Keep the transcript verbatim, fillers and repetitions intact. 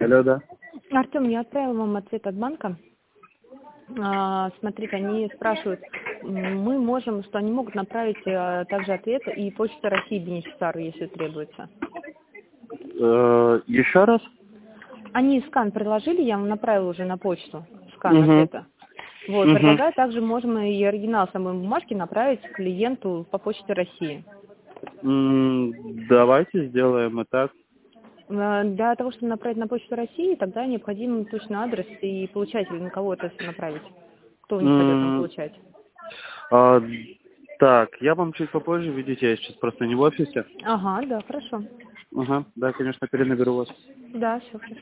Алло, да. Артем, я отправила вам ответ от банка. А, смотрите, они спрашивают, м, мы можем, что они могут направить а, также ответ и Почта России бенефициару, если требуется. Э, еще раз? Они скан предложили, я вам направила уже на почту скан Угу. ответа. Вот, Угу. предлагаю, также можем и оригинал самой бумажки направить клиенту по Почте России. М, Давайте сделаем и так. Э, Для того, чтобы направить на Почту России, тогда необходим точный адрес и получатель, на кого это все направить. Кто у них пойдет там М, получать. а, Так, я вам чуть попозже, видите, я сейчас просто не в офисе. Ага, да, хорошо. Ага, да, конечно, перенаберу вас. Да, все хорошо.